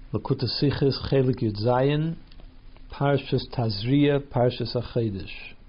Lakuta Sichos Chelik Yud Zayin, Parshas Tazria, Parshas HaChodesh.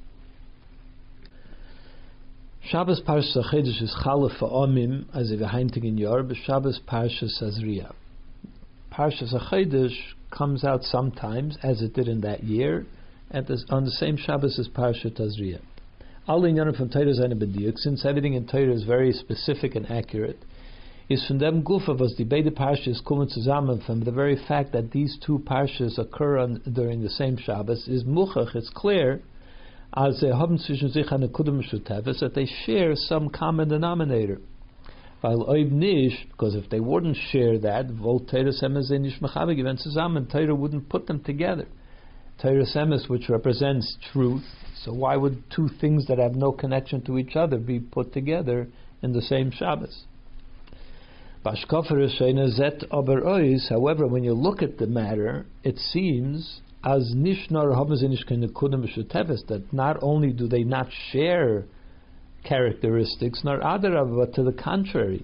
Shabbos Parshas HaChodesh is Chalef Ha'omim, as if a heintig in Yor, but Shabbos Parshas Tazria. Parshas HaChodesh comes out sometimes, as it did in that year, on the same Shabbos as Parshas Tazria. All in Yonim from Torah Zayin B'diuk, since everything in Torah is very specific and accurate, is from them Gufa was the beide Parshas kommen zusammen, from the very fact that these two Parshas occur during the same Shabbos, is muchach, it's clear, as haben zwischen sich eine Kudum Shuteves, that they share some common denominator. Weil oib nicht, because if they wouldn't share that, vol Torah Semes nicht mechabe given zusammen, Torah wouldn't put them together. Torah Semes, which represents truth, so why would two things that have no connection to each other be put together in the same Shabbos? However, when you look at the matter, it seems as that not only do they not share characteristics, nor adarav, but to the contrary,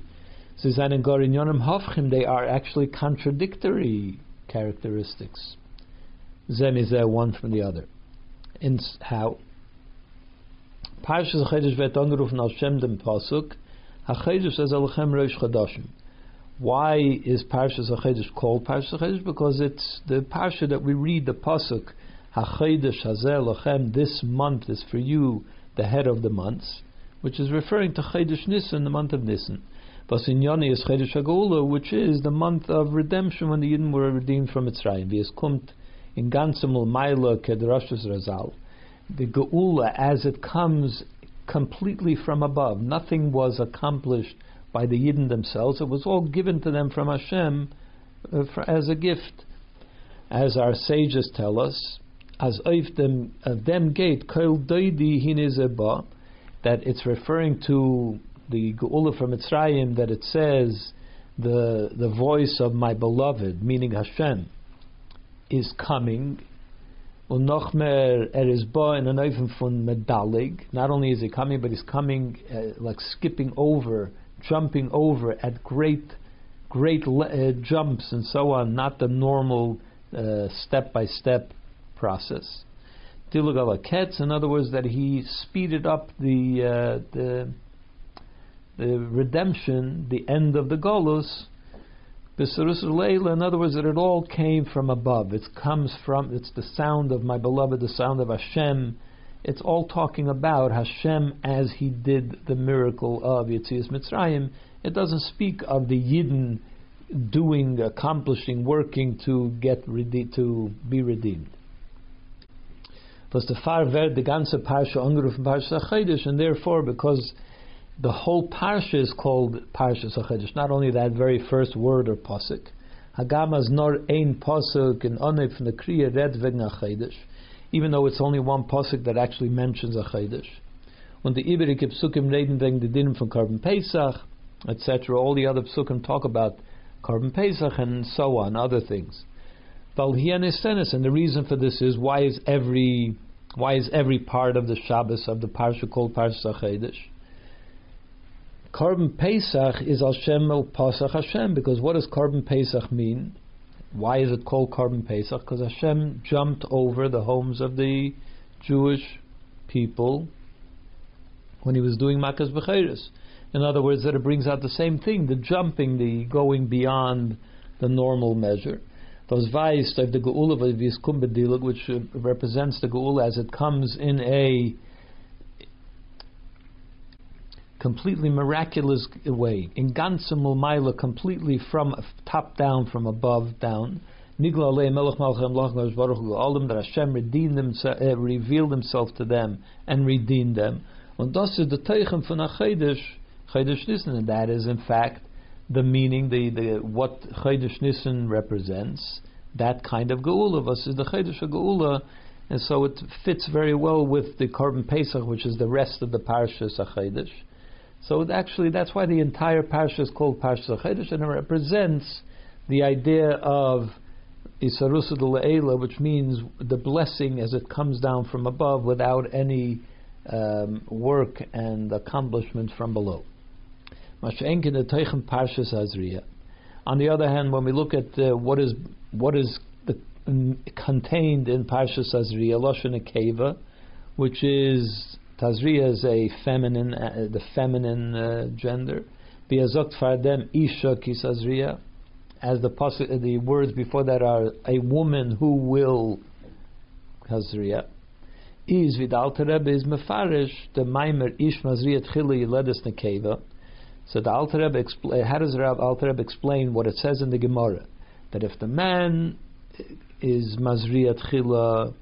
they are actually contradictory characteristics. Zem is there one from the other. In how? Parshas HaChodesh wird angerufen als Shem dem Pasuk, HaChodesh es Elechem Rosh Chodashim. Why is Parshas HaChodesh called Parshas HaChodesh? Because it's the Parsha that we read, the Pasuk, HaChodesh Hazeh Lochem, this month is for you, the head of the months, which is referring to Chodesh Nisan, the month of Nisan. Basinyani is Chodesh HaGeula, which is the month of redemption when the Yidden were redeemed from Mitzrayim. V'es kumt in ganzem Maila kedrashus Razal. The Geula, as it comes completely from above, nothing was accomplished by the Yidden themselves. It was all given to them from Hashem as a gift. As our sages tell us, as of them gate kol doidi hinezeba, that it's referring to the Geula from Mitzrayim, that it says the voice of my beloved, meaning Hashem, is coming. Unochmer is ba in an oven von medalig. Not only is he coming, but he's coming like skipping over, jumping over at great jumps and so on, not the normal step-by-step process. Dilug ketz, in other words, that he speeded up the redemption, the end of the Golus. In other words, that it all came from above. It's the sound of my beloved, the sound of Hashem. It's all talking about Hashem as He did the miracle of Yetzias Mitzrayim. It doesn't speak of the Yidden doing, accomplishing, working to be redeemed. Was the far werd the ganze Parsha angerufen Parshas HaChodesh, and therefore, because the whole Parsha is called Parshas HaChodesh, not only that very first word or pasuk, Hagamas nor ein pasuk in onef from the Kriya red wegen HaChodesh, even though it's only one pasuk that actually mentions HaChodesh. When the Iberike psukim reden wegen the dinim from Korban Pesach, etc., all the other psukim talk about Korban Pesach and so on, other things. And the reason for this is, why is every part of the Shabbos of the Parsha called Parshas HaChodesh? Korban Pesach is Al Shem El Pasach Hashem, because what does Korban Pesach mean? Why is it called Korban Pesach? Because Hashem jumped over the homes of the Jewish people when He was doing Makas B'cheiros. In other words, that it brings out the same thing, the jumping, the going beyond the normal measure. Those Vais of the Geula V'Yiskum B'Dilag, which represents the Geula as it comes in a completely miraculous way, in ganzem Mulmaila, completely from top down, from above down. Nigla Alei Melech Malchem Lach Baruch Hu Olam, that Hashem revealed Himself to them and redeemed them. And das is the Teichen von HaChodesh, Chodesh Nisan, and that is in fact the meaning, the what Chodesh Nisan represents, that kind of Geula. Was is the Chodesh Geula, and so it fits very well with the Korban Pesach, which is the rest of the Parshas HaChodesh. So actually, that's why the entire Parsha is called Parshas HaChodesh, and it represents the idea of Isarusa D'Le'ela, which means the blessing as it comes down from above without any work and accomplishment from below. On the other hand, when we look at what is what is contained in Parshas Tazria, Lashon Nekeva, which is Tazria is a feminine, the feminine gender. Biazot Fardem Isha Kisazria, as the words before that are a woman who will Tazria. Is with Alter Rebbe is mefarish the Maimer Ish Mazria Tchila Yiledes Nekeva. So the Alter Rebbe how does Alter Rebbe explain what it says in the Gemara, that if the man is Mazria Tchila,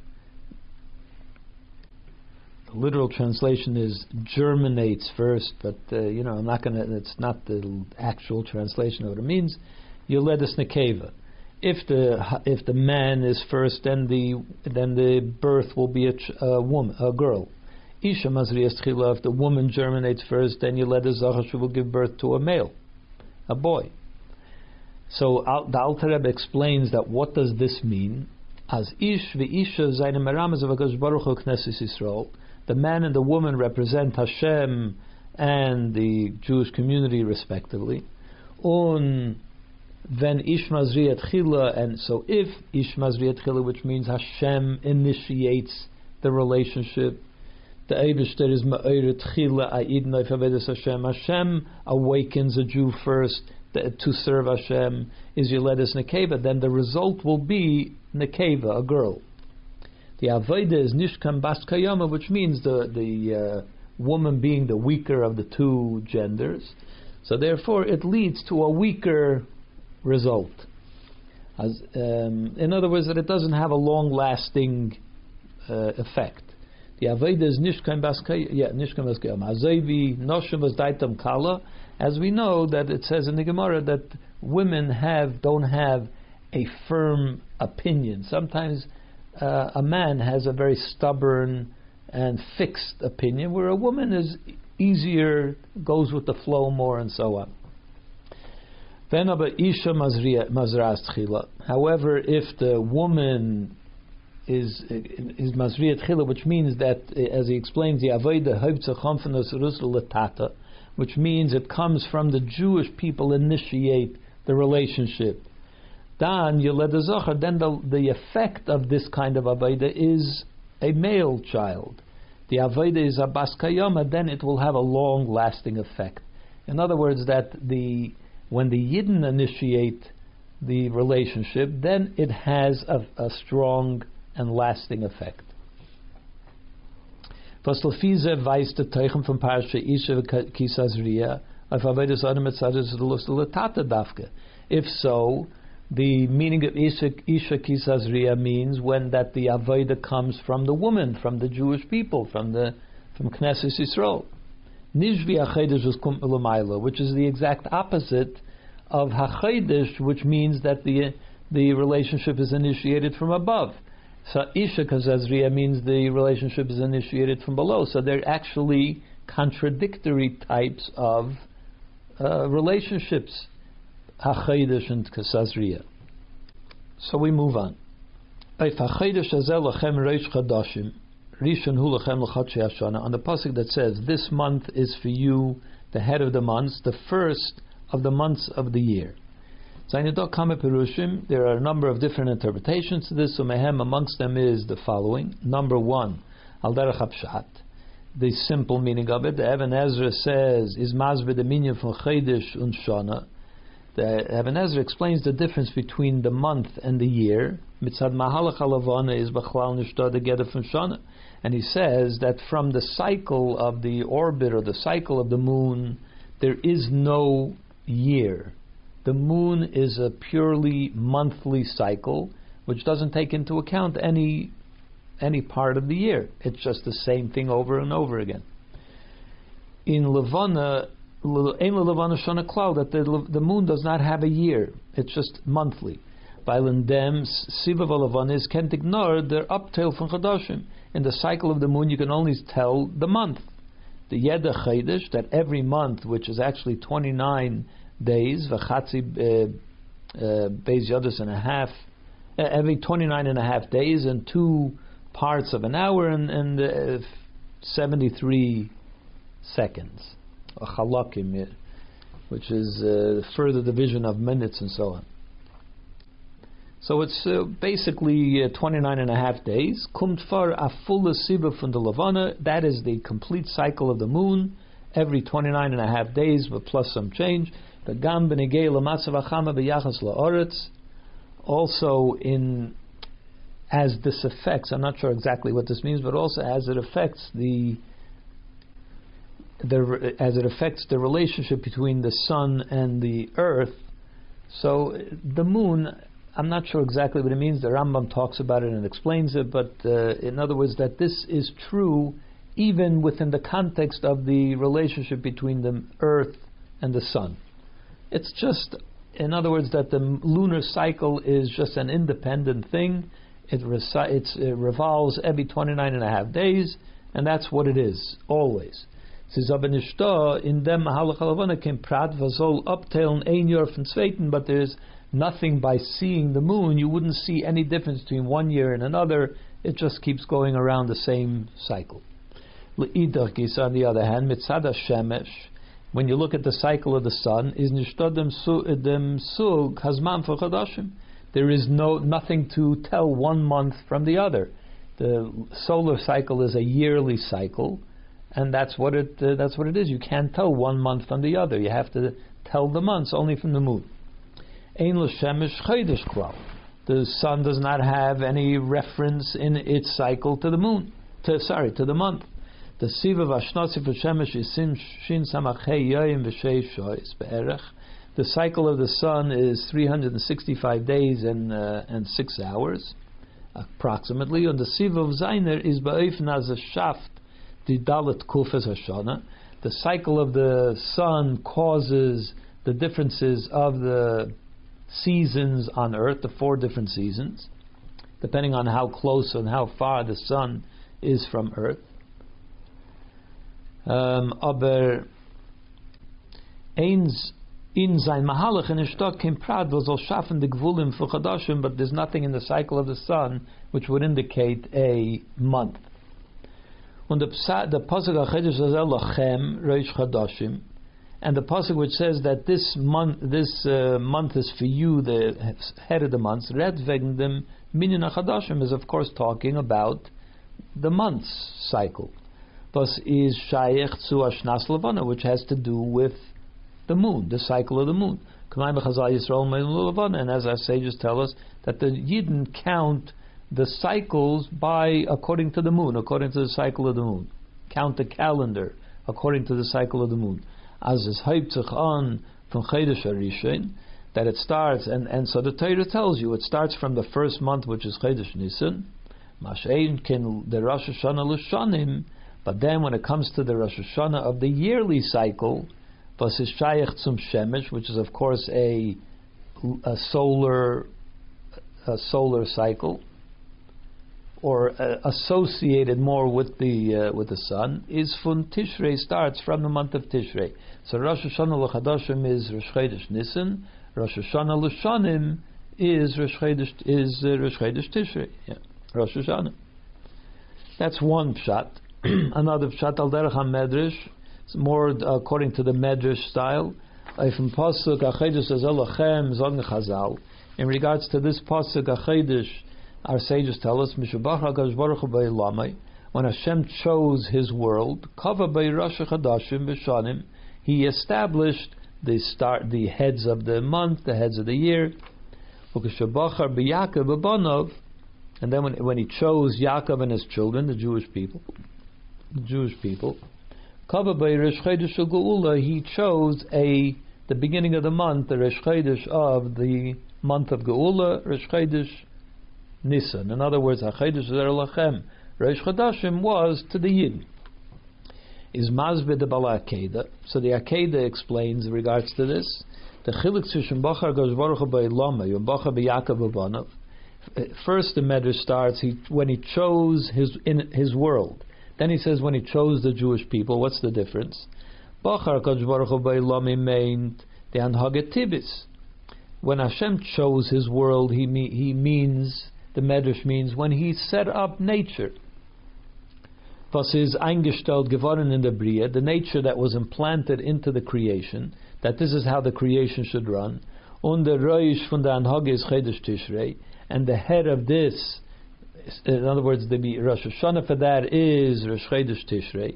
the literal translation is germinates first, but I'm not going to. It's not the actual translation of what it means. Yoledes nekeva. If the man is first, then the birth will be a woman, a girl. Isha mazrias tchila. If the woman germinates first, then Yoledes zachar, she will give birth to a male, a boy. So the Alter Rebbe explains that what does this mean? As ish ve'isha zayne meramas of HaKadosh Baruch Hu Knesset Yisrael. The man and the woman represent Hashem and the Jewish community respectively. When Ish Mazriat Chila, and so if Ish Mazriat Chila, which means Hashem initiates the relationship, the Eibishter is Ma'oret Chila A'id Noifavedes Hashem. Hashem awakens a Jew first to serve Hashem, is Yoledes Nekeva, then the result will be Nekeva, a girl. The Avodah is Nishkan Bas Kayama, which means the woman being the weaker of the two genders. So therefore it leads to a weaker result. In other words, that it doesn't have a long-lasting effect. The Avodah is Nishkan Bas Kayama. Azevi Noshim was Daitam Kala. As we know that it says in the Gemara that women don't have a firm opinion. Sometimes a man has a very stubborn and fixed opinion, where a woman is easier, goes with the flow more, and so on. However, if the woman is mazriat chila, which means that, as he explains, the avodah haivtzachomfanos rusel letata, which means it comes from the Jewish people initiate the relationship. Then the effect of this kind of avodah is a male child. The avodah is a bas kayama, then it will have a long-lasting effect. In other words, that when the Yidden initiate the relationship, then it has a strong and lasting effect. From Parasha Isha Kisazriya, if so, the meaning of Isha Kisazriya means when that the Avodah comes from the woman, from the Jewish people, from Knesset Yisrael. Nishvi HaChedesh, which is the exact opposite of HaChedesh, which means that the relationship is initiated from above. So Isha Kisazriya means the relationship is initiated from below. So they're actually contradictory types of relationships. HaChedesh and Kisazriya. So we move on. On the pasuk that says, this month is for you the head of the months, the first of the months of the year. There are a number of different interpretations to this. So amongst them is the following. Number one, Al Derech HaPshat, the simple meaning of it. The Even Ezra says, is mazbe the minyan from Chedesh und Shana. The Even Ezra explains the difference between the month and the year. Mitzad Mahalach HaLavana is Bachlal Nishta together from Shana. And he says that from the cycle of the orbit or the cycle of the moon, there is no year. The moon is a purely monthly cycle, which doesn't take into account any part of the year. It's just the same thing over and over again. In Levana, that the moon does not have a year; it's just monthly. By Lendem, Sivav Levana is can't ignore their uptail from Chadashim. In the cycle of the moon, you can only tell the month. The Yeda Chedesh, that every month, which is actually 29 days, V'chatzi Beis Yodas and a half, every 29 and a half days, and 2 parts of an hour, and 73 seconds. Chalakim, which is further division of minutes and so on. So it's basically 29 and a half days. Kumt far a full siba from the Levana. That is the complete cycle of the moon, every 29 and a half days, but plus some change. The gam benegei lamatzav achama b'yachas la'oretz. Also, as this affects, I'm not sure exactly what this means, but also as it affects the relationship between the sun and the earth. So the moon, I'm not sure exactly what it means. The Rambam talks about it and explains it, but in other words, that this is true even within the context of the relationship between the earth and the sun. It's just, in other words, that the lunar cycle is just an independent thing. It revolves every 29 and a half days, and that's what it is, always. In dem Mahalach came Prat Vazol uptailen ein Jahr von zweiten, but there's nothing by seeing the moon. You wouldn't see any difference between 1 year and another. It just keeps going around the same cycle. L'idach gis, on the other hand, mitzad shemesh, when you look at the cycle of the sun, is nishtad dem sug hazman for chadashim. There is nothing to tell 1 month from the other. The solar cycle is a yearly cycle, and that's what it is. You can't tell 1 month from the other. You have to tell the months only from the moon. Ein l'shemesh chodesh klal. The sun does not have any reference in its cycle to the moon. To the month. The siva v'ashnasi v'shemesh is shin samachei yoyim v'shei shoyis be'erech. The cycle of the sun is 365 days and 6 hours, approximately. And the siva of Zainer is ba'ofen as a shaft, the dalet kufes hashana. The cycle of the sun causes the differences of the seasons on earth, the 4 different seasons, depending on how close and how far the sun is from earth. Aber eins in sein Mahalach in Ishtak came Prad was al schaffen de Gvulim for Chadashim, but there's nothing in the cycle of the sun which would indicate a month. Und the pasuk HaChedesh says Elachem Reish Chadashim, and the pasuk which says that this month is for you, the head of the months, Red wegen dem Minyan HaChadashim, is of course talking about the months cycle. Thus is Shayech zu Ashnas Levana, which has to do with the moon, the cycle of the moon. And as our sages tell us, that the Yidden count the cycles according to the moon, according to the cycle of the moon. Count the calendar according to the cycle of the moon. As is Haiptzich on from Chedesh Arishin, that it starts, and so the Torah tells you it starts from the first month, which is Chedesh Nisan. Mashein ken the Rosh Hashanah l'shanim. But then when it comes to the Rosh Hashanah of the yearly cycle, was is Shayach zum Shemesh, which is of course a solar cycle, or associated more with the sun, is from Tishrei, starts from the month of Tishrei. So Rosh Hashanah l'Chadashim is Rosh Chodesh Nisan, Rosh Hashanah l'Shanim is Rosh Chodesh Tishrei. Yeah. Rosh Hashanah. That's one pshat. Another pshat al derech ha-medrash, more according to the medrash style. From pasuk HaChedesh says Elachem zogn Chazal. In regards to this pasuk HaChedesh, our sages tell us Mishabach HaKadosh Baruch Hu b'Elamai, when Hashem chose His world, Kava b'Rosh Chadashim b'Shanim, He established the heads of the month, the heads of the year. Ukeshabachar b'Yaakov b'Banav, and then when He chose Yaakov and his children, the Jewish people, Kava b'Rosh Chodesh Geula, He chose the beginning of the month, the Rosh Chodesh of the month of Geula, Rosh Chodesh Nisan. In other words, HaChedesh Zer Lachem, Rosh Chodashim was to the Yid. Is Mazbe de Bala Akeda. So the Akeda explains in regards to this. The Chilik Tzishim Bachar Gosh Baruch Hu B'Elamai, Yom Bachar B'Yakov B'Banav. First the Medrash starts when he chose his world. Then he says when he chose the Jewish people. What's the difference? Bachar Gosh Baruch Hu B'Elamai meant the Anhaget Tibis. When Hashem chose His world, He means, the Medrash means, when He set up nature. Was is eingestellt geworden in der Bria, the nature that was implanted into the creation, that this is how the creation should run. Und der Rosh von der Anhage is Chodesh Tishrei, and the head of this, in other words, the Rosh Hashanah for that is Rosh Chodesh Tishrei.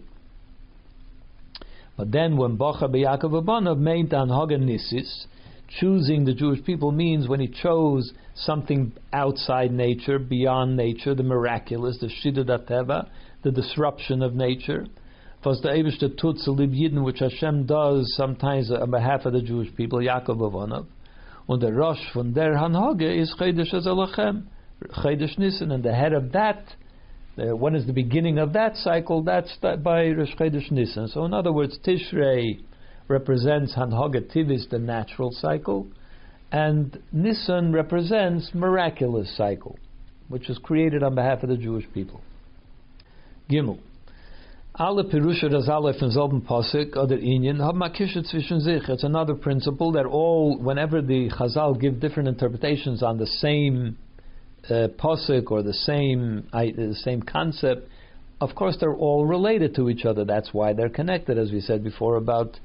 But then when Bacha B'Yaakov Abanav made the Anhage Nisis, choosing the Jewish people means when he chose something outside nature, beyond nature, the miraculous, the Shidduch HaTeva, the disruption of nature. Was the Eibishter Tutz Lib Yidden, which Hashem does sometimes on behalf of the Jewish people, Yaakov Avanav. And the Rosh von der Hanhage is Chodesh Azalachem, Chodesh Nisan, and the head of that, when is the beginning of that cycle? That's by Rosh Chodesh Nisan. So in other words, Tishrei represents Hanhage Tivis, the natural cycle, and Nisan represents miraculous cycle, which is created on behalf of the Jewish people. Gimel. Alle Pirusha das Aleph in selben Pasuk oder Inyan haben Makisha zwischen sich. It's another principle that all, whenever the Chazal give different interpretations on the same Pasuk or the same concept, of course they're all related to each other. That's why they're connected, as we said before about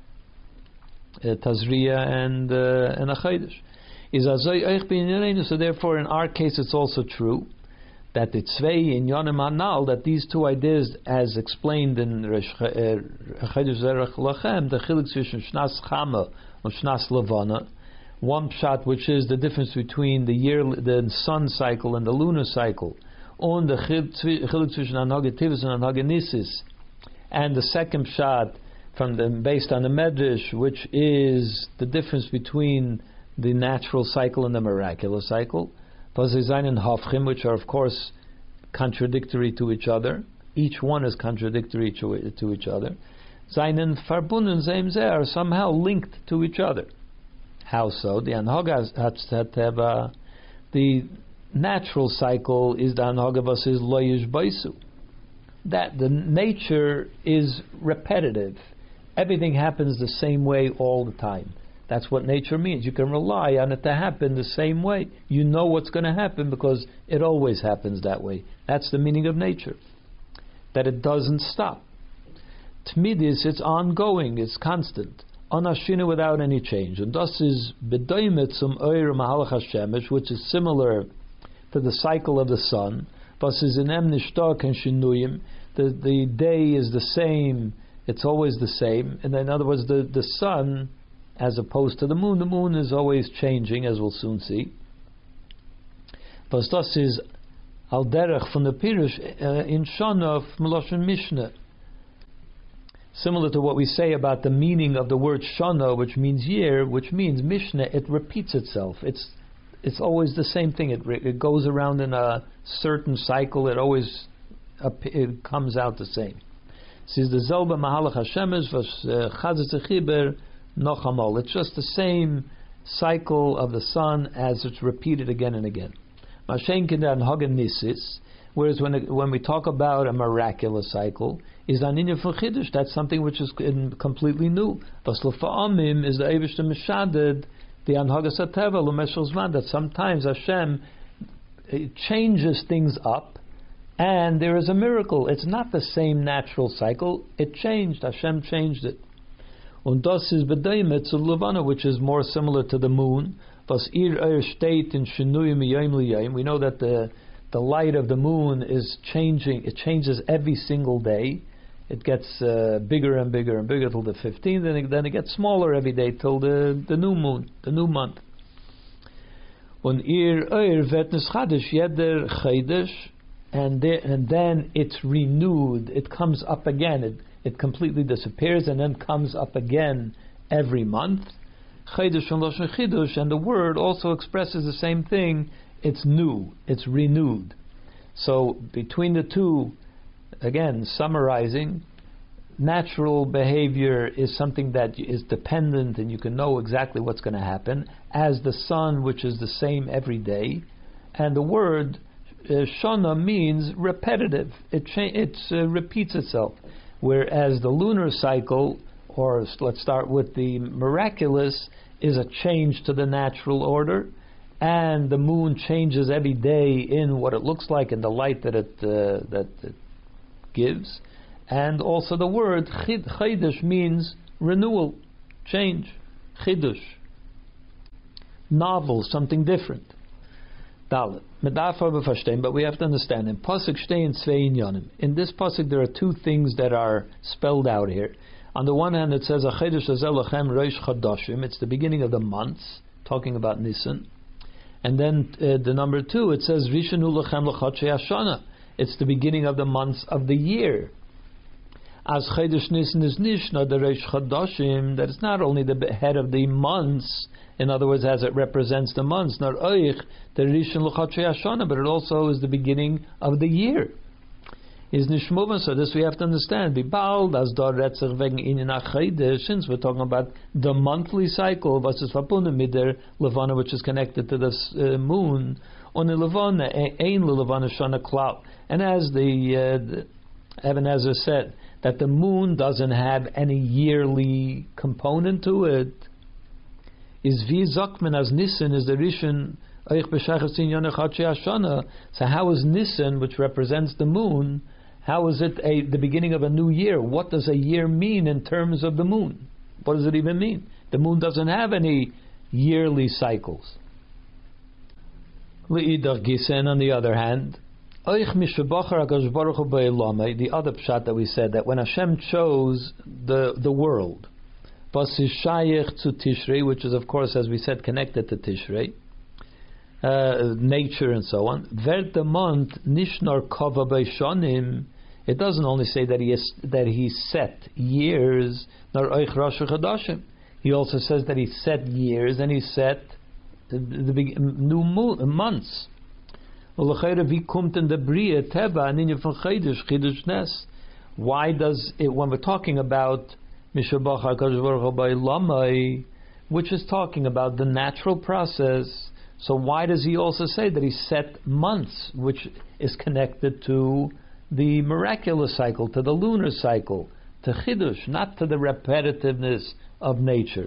Tazriya and Achayidish. So therefore, in our case, it's also true that the Tzvei in Yonim Hanal, that these two ideas, as explained in Chodesh Zerach Lachem, the Chilik zwischen Shnas Chama and Shnas Levana, one pshat which is the difference between the sun cycle and the lunar cycle, and the Chilik zwischen Anhage Tivus and Anhage Nisis, and the second pshat based on the Medrash, which is the difference between the natural cycle and the miraculous cycle. And Hafchim, which are of course contradictory to each other. Each one is contradictory to each other. Seinen verbunden zeim zeh are somehow linked to each other. How so? The Anhage HaTeva, the natural cycle is the Anhage was is lo yishbaisu. That the nature is repetitive. Everything happens the same way all the time. That's what nature means. You can rely on it to happen the same way. You know what's going to happen because it always happens that way. That's the meaning of nature. That it doesn't stop. Tmidis, it's ongoing, it's constant. Anashina, without any change. And thus is bedoimet zum oir mahalach hashemesh, which is similar to the cycle of the sun. Thus is in em nishtak and shinuyim. The day is the same. It's always the same. And in other words, the sun, as opposed to the moon is always changing, as we'll soon see. Das is al derech from the Pirush in Shana of Meloshen Mishnah. Similar to what we say about the meaning of the word Shana, which means year, which means Mishnah, it repeats itself. It's always the same thing. It goes around in a certain cycle. It comes out the same. Says the Zelba Mahalach Hashemesh was Chazet Chiber. It's just the same cycle of the sun as it's repeated again and again. Whereas when we talk about a miraculous cycle, is aninya for chiddush. That's something which is completely new. Is the Eibishter Mishaded the Anhagas HaTeva L'meshel Zman, that sometimes Hashem changes things up, and there is a miracle. It's not the same natural cycle. It changed. Hashem changed it. Und das is bedeimet zu Levana, which is more similar to the moon. Was steht in shenuyim miyayim liyayim. We know that the light of the moon is changing. It changes every single day. It gets bigger and bigger and bigger till the 15th. Then it gets smaller every day till the new moon, the new month. Und wird nischadish jeder chaydish, and then it's renewed. It comes up again. It completely disappears and then comes up again every month. Chidush and Lashon Chidush, and the word also expresses the same thing. It's new, it's renewed. So between the two, again, summarizing, natural behavior is something that is dependent and you can know exactly what's going to happen, as the sun, which is the same every day. And the word Shana means repetitive. It repeats itself. Whereas the lunar cycle, or let's start with the miraculous, is a change to the natural order, and the moon changes every day in what it looks like and the light that it gives. And also the word chidush means renewal, change, chidush. novel, something different. Dalet. But we have to understand, in Pasuk Shtein Tzvei Inyanim, in this Pasuk there are two things that are spelled out here. On the one hand it says, Achedesh Hazel Lachem Rosh Chadashim, it's the beginning of the months, talking about Nisan. And then the number 2, it says, Rishonu Lachem L'Chodshei Hashana, it's the beginning of the months of the year. As Chedesh Nisan is Nishna, the Rosh Chadashim, that is not only the head of the months, in other words, as it represents the months, nor Oich, the Rishon L'Chodshei Hashana, but it also is the beginning of the year. Is Nishmovan, so this we have to understand. Bibald, as Dar Retzach wegen Inyan HaChedesh, since we're talking about the monthly cycle, was is verbunden mit der Levana, which is connected to the moon, on the Levana, ein Levana Shana Klau. And as the Eben Ezra said, that the moon doesn't have any yearly component to it, is vi Zakman as Nisan is the Rishon Eich B'Shachas Inyan HaChodshei Hashana. So how is Nisan, which represents the moon, how is it the beginning of a new year? What does a year mean in terms of the moon? What does it even mean? The moon doesn't have any yearly cycles. L'idach Gisen, on the other hand, the other pshat that we said, that when Hashem chose the world, to Tishrei, which is of course, as we said, connected to Tishrei, nature and so on. It doesn't only say that he set years, nor oich rosh chadashim. He also says that he set years and he set the new months. Why does it, when we're talking about Mishabach HaKadosh Baruch Hu Lamai, which is talking about the natural process, so why does he also say that he set months, which is connected to the miraculous cycle, to the lunar cycle, to Chidush, not to the repetitiveness of nature?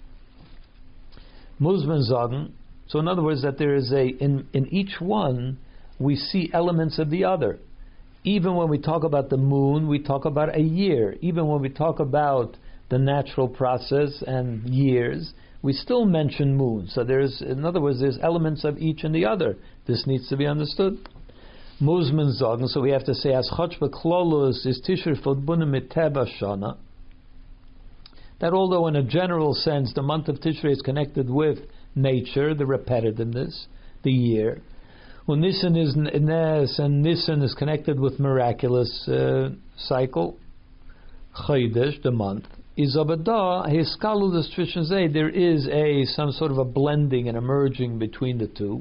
Muzman sagen, so in other words, that there is in each one, we see elements of the other. Even when we talk about the moon, we talk about a year. Even when we talk about the natural process and years, we still mention moon. So in other words, there's elements of each and the other. This needs to be understood. Muzman sagen, so we have to say, as Chotsh B'Klolus is Tishrei verbunden mit Teva Shana, that although in a general sense the month of Tishrei is connected with nature, the repetitiveness, the year, when Nisan is Nes and Nisan is connected with miraculous cycle, Chodesh, the month, is Abada, Hiskalus Trishan Zeh, there is some sort of a blending and a merging between the two.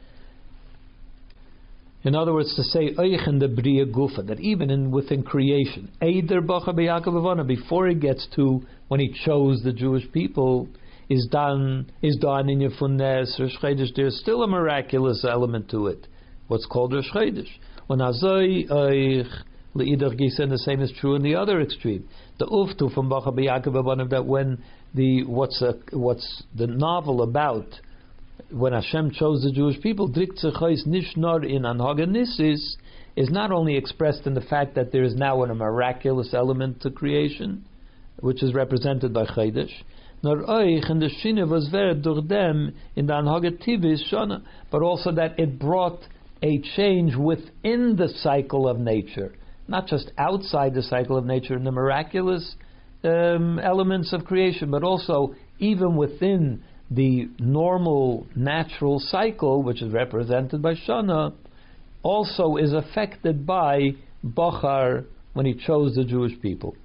In other words, to say Eichen the Bria Gufa, that even within creation, Eider Bacha B'Yaakov Avana, before it gets to when he chose the Jewish people, is done in Yefunes, Rosh Chodesh, there's still a miraculous element to it, what's called Rosh Chodesh. When Azoi Eich L'Idach Gisen, the same is true in the other extreme. The Uftu from Bacha B'Yaakov Avana, that when what's the novel about when Hashem chose the Jewish people, Driktzechais Nishnor in Anhagenisis, is not only expressed in the fact that there is now a miraculous element to creation, which is represented by Chodesh, nor oich and the shine was ver durch dem in the Anhagetivis Shana, but also that it brought a change within the cycle of nature, not just outside the cycle of nature in the miraculous elements of creation, but also even within the normal natural cycle, which is represented by Shana, also is affected by Bachar when he chose the Jewish people.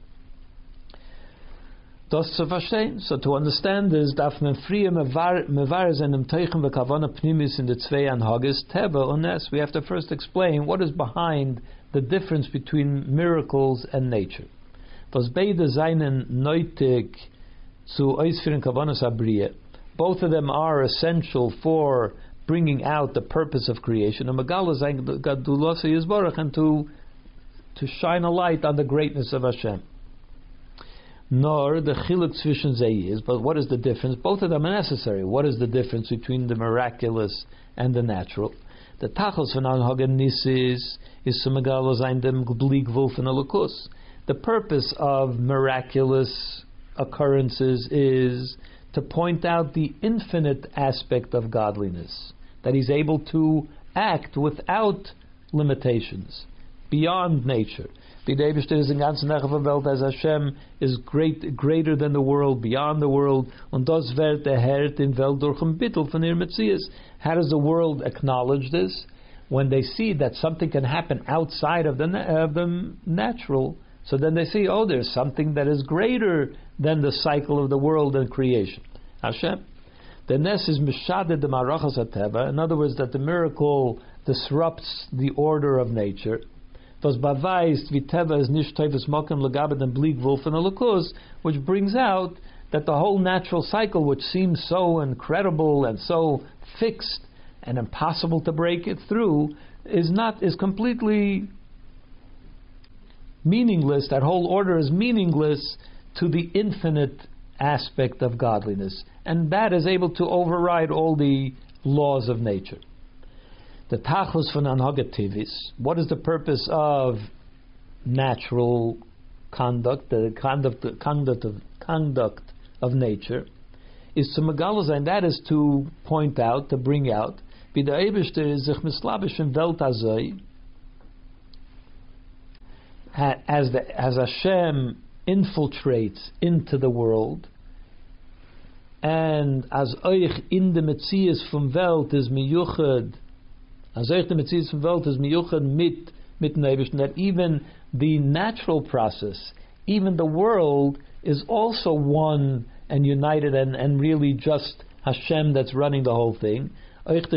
Das zu verstehen. So to understand this, darf man früher mevar sein im Teichen v'kavana pnimis in the zwei Anhages Teva und Nes. We have to first explain what is behind the difference between miracles and nature. Was beide seinen nötig zu ausführen kavanas abriye. Both of them are essential for bringing out the purpose of creation. And Megala sein Gadulasa Yisbarach, and to shine a light on the greatness of Hashem. Nor the chiluk zwischen zei is, but what is the difference? Both of them are necessary. What is the difference between the miraculous and the natural? The tachos von Anhagen Nisis is zu Megala sein dem Gblick von Elokus. The purpose of miraculous occurrences is to to point out the infinite aspect of godliness, that he's able to act without limitations, beyond nature. The Eibishter is in ganzen Welt as Hashem is greater than the world, beyond the world. Und das wird erhält in Welt durch ein Bittel von ihr Metzias. How does the world acknowledge this? When they see that something can happen outside of the natural, so then they see, oh, there's something that is greater than the cycle of the world and creation. Hashem. The Nes is Mishaded the Marachas HaTeva. In other words, that the miracle disrupts the order of nature. Das beweist, wie Teva is nicht teufels mokem legabe den Blick wolf and Elokus, which brings out that the whole natural cycle, which seems so incredible and so fixed and impossible to break it through, is completely meaningless. That whole order is meaningless to the infinite aspect of godliness, and that is able to override all the laws of nature. The tachlis von anhagativis. What is the purpose of natural conduct? The conduct of nature is to megalaz, and that is to point out, to bring out. Wie der Eibishter is sich mislabish in Welt azay, as Hashem infiltrates into the world, and as euch in the Metzias from Welt is miyuchad. That even the natural process, even the world, is also one and united and really just Hashem that's running the whole thing. That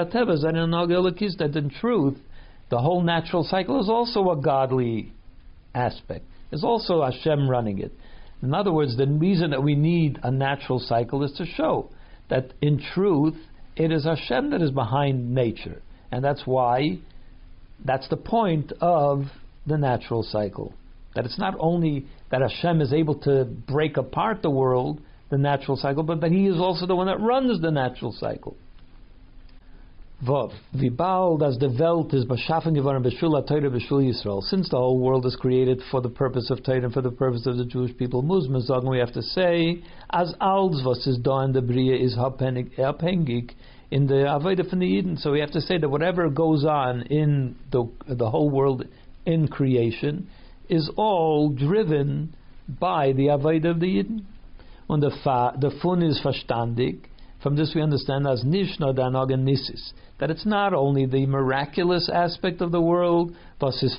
in truth, the whole natural cycle is also a godly aspect. It's also Hashem running it. In other words, the reason that we need a natural cycle is to show that in truth, it is Hashem that is behind nature. And that's why, that's the point of the natural cycle. That it's not only that Hashem is able to break apart the world, the natural cycle, but that He is also the one that runs the natural cycle. Vav, wie bald as the Welt is beschaffen geworden b'shul HaTorah b'shul Yisrael. Since the whole world is created for the purpose of Torah and for the purpose of the Jewish people, Muslims, we have to say, as alles was is da in the Bria is abhängig in the Avodah from the Yidden. So we have to say that whatever goes on in the whole world in creation is all driven by the Avodah of the Yidden. And the Fun is verstandig. From this we understand as Nishna Danagen Nisis, that it's not only the miraculous aspect of the world, which is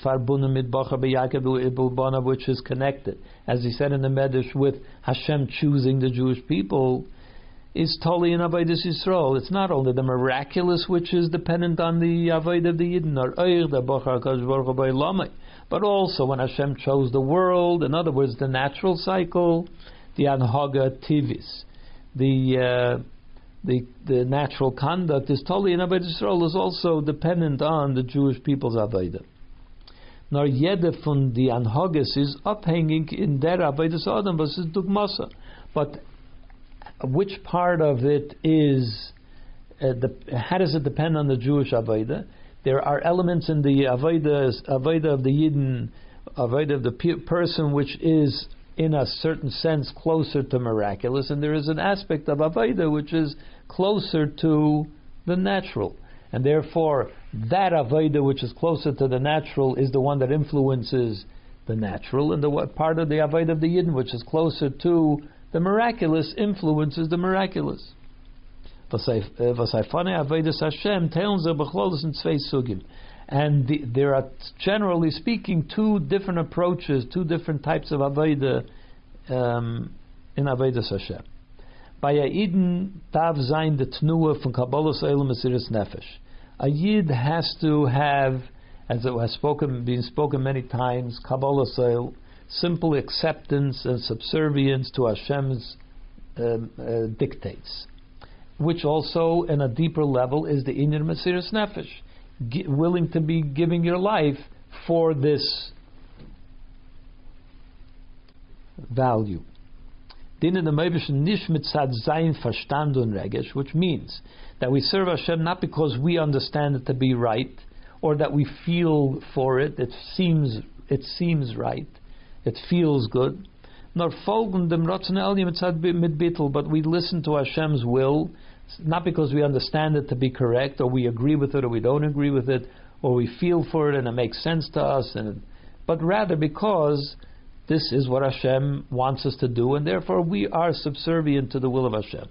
connected, as he said in the Medrash, with Hashem choosing the Jewish people, is totally in Avodas Yisrael. It's not only the miraculous which is dependent on the Avodah of the Yidden, but also when Hashem chose the world, in other words, the natural cycle, the Anhaga Tivis, the natural conduct is totally in Avodah Yisrael, is also dependent on the Jewish people's Avodah. Nor jede von die Anhages is abhängig in der Avodah Adam, was ist Dugmasa. But which part of it is, how does it depend on the Jewish Avodah? There are elements in the Avodah of the Yidden, Avodah of the person, which is in a certain sense closer to miraculous, and there is an aspect of Avodah which is closer to the natural. And therefore, that Avodah which is closer to the natural is the one that influences the natural, and the part of the Avodah of the Yidden which is closer to the miraculous influences the miraculous. And there are, generally speaking, two different approaches, two different types of Avodah in Avodas Hashem. By a Yidden tav zayin the tnuah from Kabbalas Olam Mesiras Nefesh. A Yid has to have, as it has been spoken many times, Kabbalas Olam, simple acceptance and subservience to Hashem's dictates, which also, in a deeper level, is the Inyan Mesiras Nefesh, willing to be giving your life for this value. Which means that we serve Hashem not because we understand it to be right, or that we feel for it. It seems right. It feels good, nor folgen dem Ratzon Elim mit Bittel, but we listen to Hashem's will, not because we understand it to be correct, or we agree with it, or we don't agree with it, or we feel for it and it makes sense to us, but rather because this is what Hashem wants us to do, and therefore we are subservient to the will of Hashem.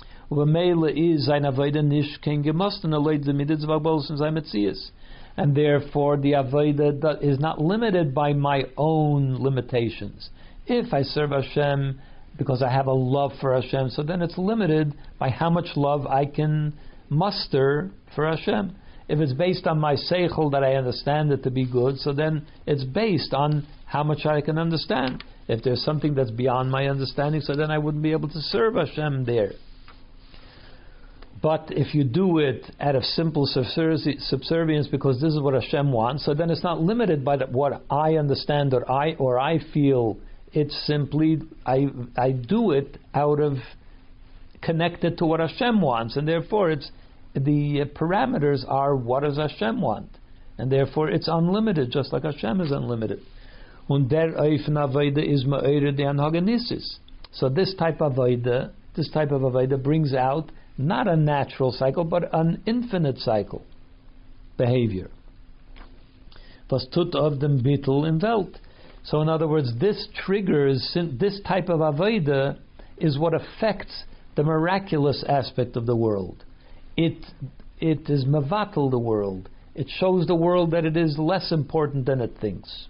And therefore the Avodah is not limited by my own limitations. If I serve Hashem because I have a love for Hashem, so then it's limited by how much love I can muster for Hashem. If it's based on my seichel that I understand it to be good, so then it's based on how much I can understand. If there's something that's beyond my understanding, so then I wouldn't be able to serve Hashem there. But if you do it out of simple subservience because this is what Hashem wants, so then it's not limited by what I understand or I feel. It's simply I do it out of connected to what Hashem wants, and therefore it's the parameters are what does Hashem want, and therefore it's unlimited, just like Hashem is unlimited. Und der Eifen Avodah is ma'ored the anhagenisis. So this type of avodah brings out not a natural cycle, but an infinite cycle behavior. Was tut of dem Bittel in Welt. So in other words, this triggers, this type of avodah is what affects the miraculous aspect of the world. It is mevatel the world. It shows the world that it is less important than it thinks.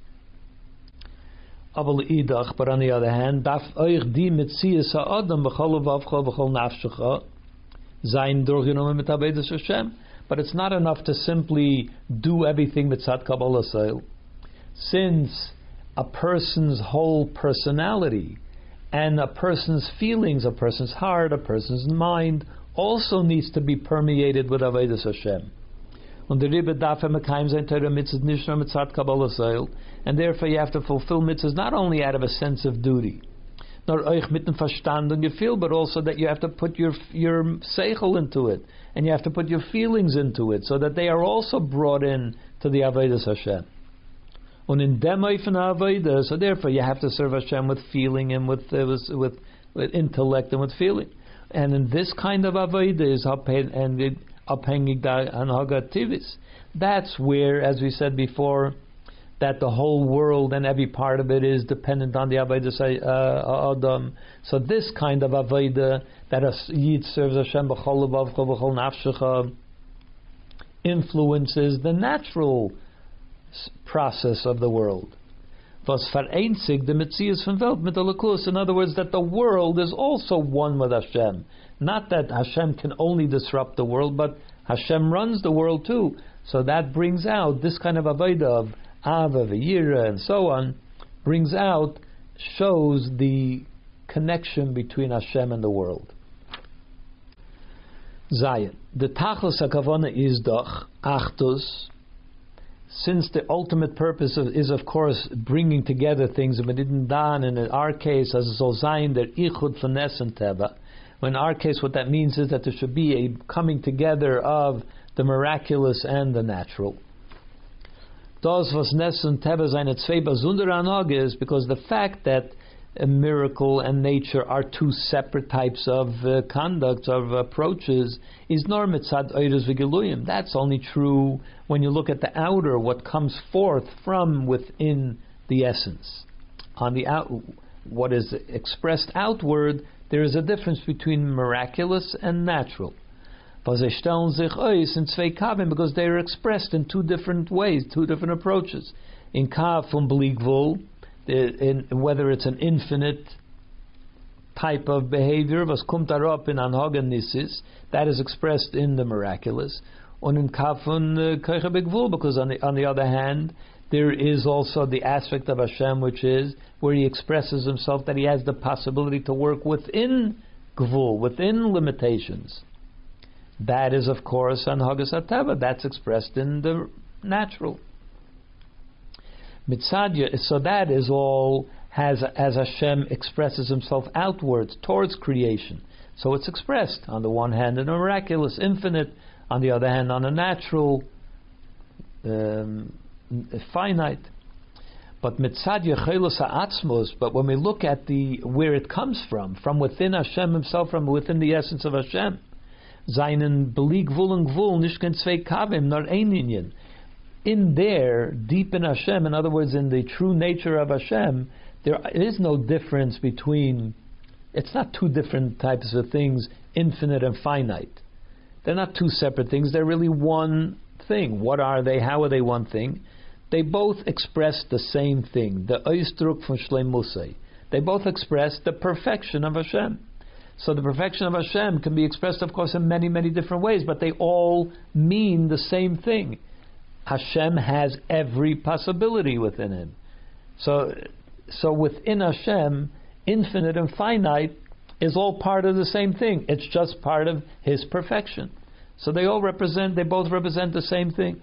But on the other hand, darf euch die Metzias ha'adam b'chol levavcha b'chol nafshecha sein durchgenommen mit Avodas Hashem. But it's not enough to simply do everything mitzat Kabbalah Soil. Since a person's whole personality and a person's feelings, a person's heart, a person's mind also needs to be permeated with Avodas Hashem. And therefore you have to fulfill mitzvahs not only out of a sense of duty, nor euch mit dem Verstand und Gefühl, but also that you have to put your seichel into it, and you have to put your feelings into it, so that they are also brought in to the Avodas Hashem. Und in dem Eifen Avodah, so therefore you have to serve Hashem with feeling and with intellect and with feeling. And in this kind of Avodah is abhängig an hagativis. That's where, as we said before, that the whole world and every part of it is dependent on the Avodah Adam. So this kind of Avodah, that a Yid serves Hashem b'chol levavcha b'chol nafshecha, influences the natural process of the world. Was vereinzigt the Metzias von Welt mit der Lakus. In other words, that the world is also one with Hashem. Not that Hashem can only disrupt the world, but Hashem runs the world too. So that brings out this kind of avodah of Ava, V'yira, and so on, shows the connection between Hashem and the world. Zayin. The Tachlis HaKavana is doch Achtus. Since the ultimate purpose is of course bringing together things, but in our case, as soll sein der Ichud von Nes und Teva. In our case, what that means is that there should be a coming together of the miraculous and the natural. Das was Nes und Teva seine zwei besondere Anlage is because the fact that a miracle and nature are two separate types of conduct, of approaches, is nor mitzad oiros v'giluyim. That's only true when you look at the outer, what comes forth from within the essence. On the what is expressed outward, there is a difference between miraculous and natural. Because they are expressed in two different ways, two different approaches. In Kav from Bligvul, whether it's an infinite type of behavior, was kommt up in Anhagen Nisis, that is expressed in the miraculous, and in Kafun Koicha Begvul, because on the other hand, there is also the aspect of Hashem, which is where He expresses Himself, that He has the possibility to work within Gvul, within limitations. That is, of course, Anhagas Hateva, that's expressed in the natural. Mitzadya, so that is all as Hashem expresses Himself outwards towards creation. So it's expressed on the one hand in a miraculous, infinite, on the other hand on a natural, finite. But mitzad yechelos ha'atzmos, but when we look at where it comes from within Hashem Himself, from within the essence of Hashem, seinen belig gvul und gvul nishken zwei kavim nor ein inyan. In there, deep in Hashem, in other words, in the true nature of Hashem, there is no difference between. It's not two different types of things, infinite and finite. They're not two separate things. They're really one thing. What are they? How are they one thing? They both express the same thing. The Ausdruck von Shleimusai. They both express the perfection of Hashem. So the perfection of Hashem can be expressed, of course, in many, many different ways, but they all mean the same thing. Hashem has every possibility within Him. So within Hashem, infinite and finite is all part of the same thing. It's just part of His perfection. So they both represent the same thing.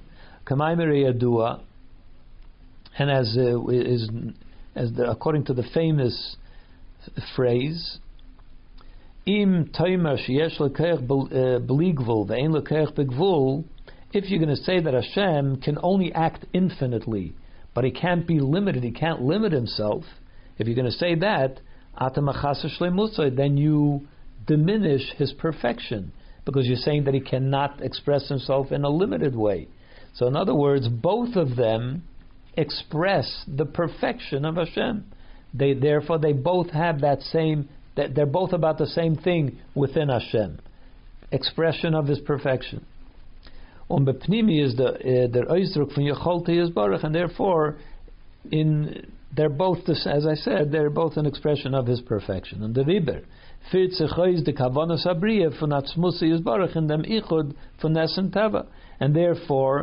And according to the famous phrase, Im Toimer sheyesh lekeich bli gvul ve'ein lekeich begvul, if you're going to say that Hashem can only act infinitely, but He can't be limited, He can't limit Himself, if you're going to say that, then you diminish His perfection, because you're saying that He cannot express Himself in a limited way. So in other words, both of them express the perfection of Hashem. Therefore they both have that same, that they're both about the same thing within Hashem, expression of His perfection. Bepnimi is the Ausdruck von Yecholti Yisbarach, and therefore they're both, as I said, they're both an expression of His perfection. And the Riber, the Kavanas Abriya von Atzmusi Yisbarach in dem Ichud von Nesen Teva, and therefore,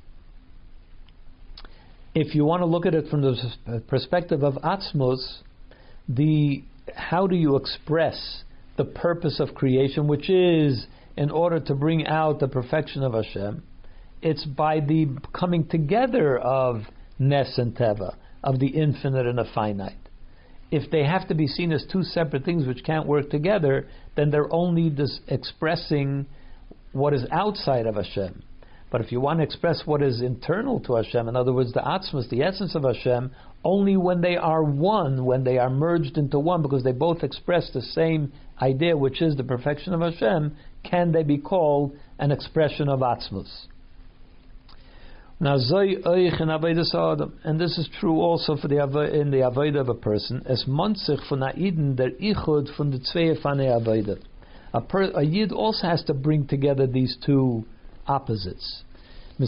if you want to look at it from the perspective of Atzmus, how do you express the purpose of creation, which is in order to bring out the perfection of Hashem? It's by the coming together of Nes and Teva, of the infinite and the finite. If they have to be seen as two separate things which can't work together, then they're only expressing what is outside of Hashem. But if you want to express what is internal to Hashem, in other words, the Atzmus, the essence of Hashem, only when they are one, when they are merged into one, because they both express the same idea, which is the perfection of Hashem, can they be called an expression of Atzmus. Now, and this is true also for in the Avodah of a person, as Monzich von Aiden der Ichud von the Zwei Fane Avodah. A Yid also has to bring together these two opposites. On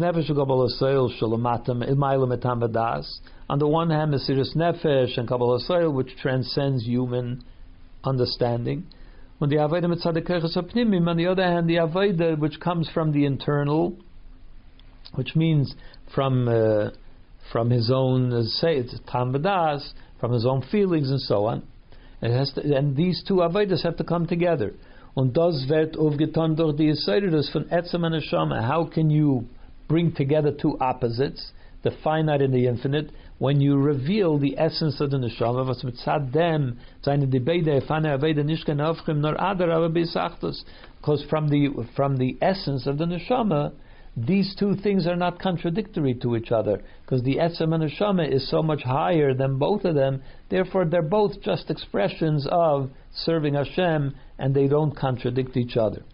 the one hand, Mesiras Nefesh and Kabbalah Soil, which transcends human understanding. On the other hand, the Avodah which comes from the internal, which means from his own from his own feelings and so on. And these two Avodas have to come together. Und das wird aufgetan durch die Yesodus von Etzem and Neshama. How can you bring together two opposites, the finite and the infinite, when you reveal the essence of the Neshama? Was mitzad dem seine Debede fane Aveda nishken aufchim nor adar aber bisachtos. Because from the essence of the Neshama, these two things are not contradictory to each other, because the Etzem and Neshama is so much higher than both of them. Therefore, they're both just expressions of serving Hashem, and they don't contradict each other.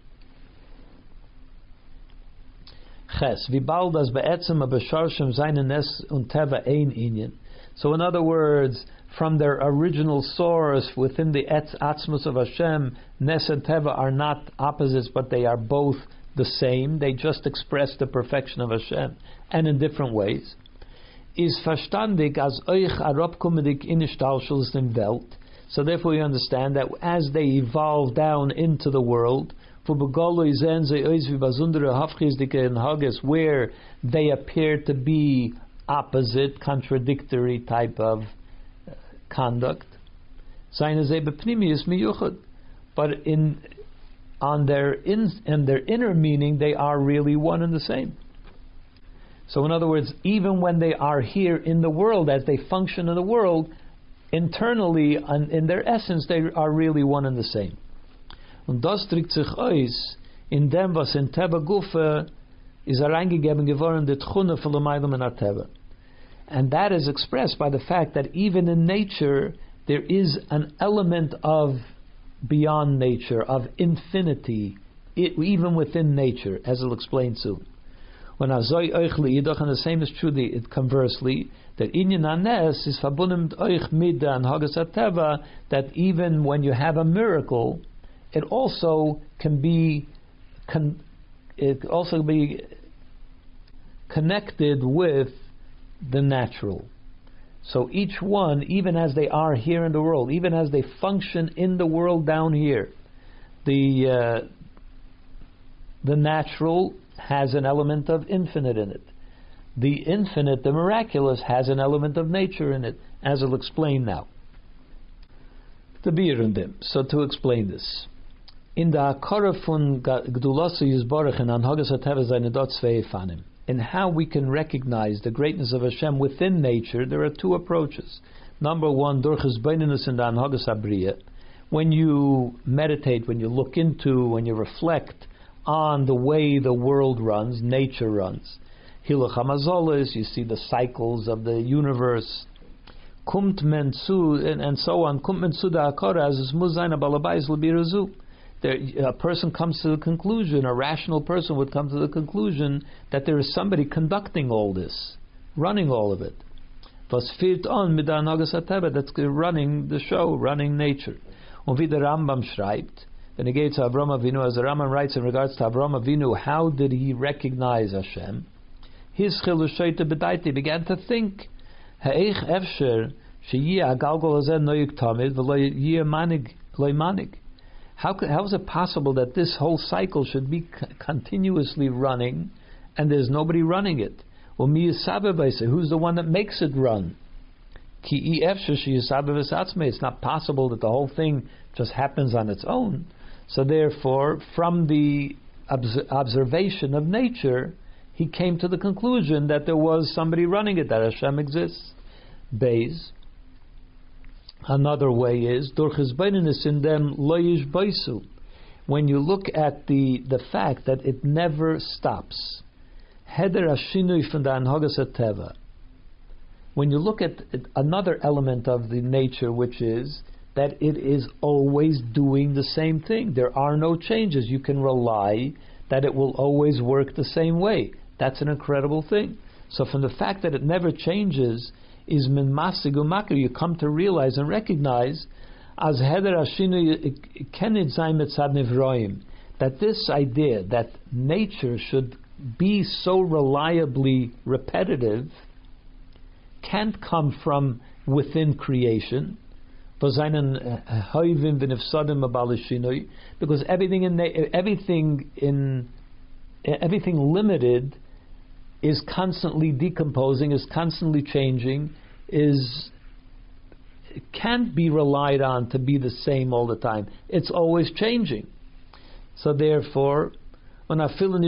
Ches, wie bald das be'etzem b'sharshem seine nes und teva ein inyan. So in other words, from their original source within the atzmus of Hashem, nes and teva are not opposites, but they are both the same. They just express the perfection of Hashem, and in different ways. Is verstandig as euch arabkomedik in ishtalshus in Welt. So therefore you understand that as they evolve down into the world, where they appear to be opposite, contradictory type of conduct, but in their inner meaning, they are really one and the same. So in other words, even when they are here in the world, as they function in the world, internally and in their essence, they are really one and the same. Und das drückt sich aus in dem, was in Teva Gufe ist reingegeben geworden, die Tchune von der Meidem in Teva. And that is expressed by the fact that even in nature, there is an element of beyond nature, of infinity, even within nature, as I'll explain soon. When azoi oich liidach, and the same is true conversely, that inyan anes is fabunim oich mida and hagas ateva, that even when you have a miracle, it also can be connected with the natural. So each one, even as they are here in the world, even as they function in the world down here, the natural has an element of infinite in it. The infinite, the miraculous, has an element of nature in it, as I'll explain now. So to explain this, in the Akara von Gdulasa Yisborach and Anhagas HaTeva seine dort zwei Fanim, in how we can recognize the greatness of Hashem within nature, there are two approaches. Number one, durch Hizbaininus in the Anhagas HaBriya, when you meditate, when you look into, when you reflect on the way the world runs, nature runs. Hilach HaMazolis, you see the cycles of the universe. Kumt men zu, and so on. Kumt men zu da Akara, as es muss sein, abalabais l'birazu. A person comes to the conclusion, a rational person would come to the conclusion that there is somebody conducting all this, running all of it. Was fehlt on mit der Anhagas HaTeva, that's running the show, running nature. Und wie der Rambam schreibt, when he gets to Avraham Avinu, as the Rambam writes in regards to Avraham Avinu, how did he recognize Hashem? His chilushaita bedaiti began to think, ha'eich efsher sheyiyah agalgol hazeh noyik tamid v'lo yiyah manig loy manig. How is it possible that this whole cycle should be continuously running and there's nobody running it? Well, who's the one that makes it run? It's not possible that the whole thing just happens on its own. So therefore, from the observation of nature, he came to the conclusion that there was somebody running it, that Hashem exists. Beis. Another way is in them baisu. When you look at the fact that it never stops. Heder ashinui from the Anhagas HaTeva. When you look at another element of the nature, which is that it is always doing the same thing. There are no changes. You can rely that it will always work the same way. That's an incredible thing. So from the fact that it never changes, is min masigu makir, you come to realize and recognize as heder ashinu kenid zaym etzad nivroim, that this idea that nature should be so reliably repetitive can't come from within creation, because everything limited is constantly decomposing, is constantly changing, can't be relied on to be the same all the time. It's always changing. So therefore, and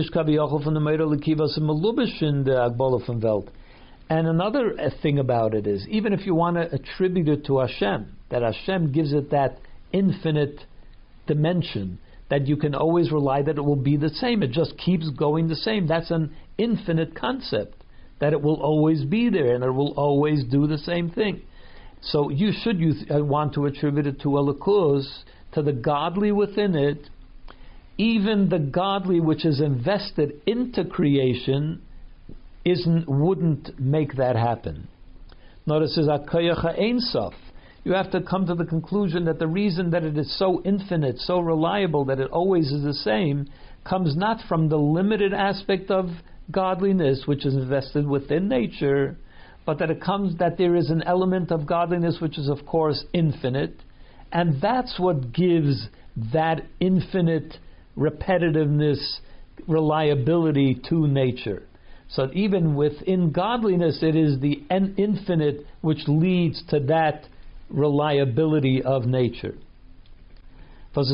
another thing about it is, even if you want to attribute it to Hashem, that Hashem gives it that infinite dimension, that you can always rely that it will be the same. It just keeps going the same. That's an infinite concept, that it will always be there and it will always do the same thing. So you want to attribute it to a Elikuz, to the godly within it. Even the godly which is invested into creation wouldn't make that happen. Notice is Akayach Ein Sof. You have to come to the conclusion that the reason that it is so infinite, so reliable, that it always is the same, comes not from the limited aspect of godliness which is invested within nature, but that it comes that there is an element of godliness which is of course infinite, and that's what gives that infinite repetitiveness, reliability to nature. So even within godliness, it is the infinite which leads to that reliability of nature. It's